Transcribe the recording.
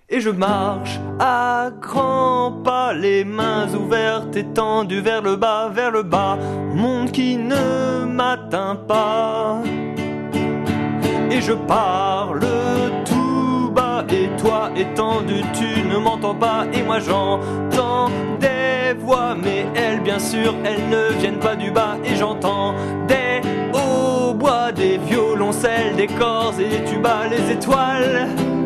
Et je marche à grands pas, les mains ouvertes étendues vers le bas, monde qui ne m'atteint pas. Et je parle tout bas, et toi étendu, tu ne m'entends pas. Et moi j'entends des voix, mais elles bien sûr, elles ne viennent pas du bas. Et j'entends des hautbois, des violoncelles, des corps et des tubas, les étoiles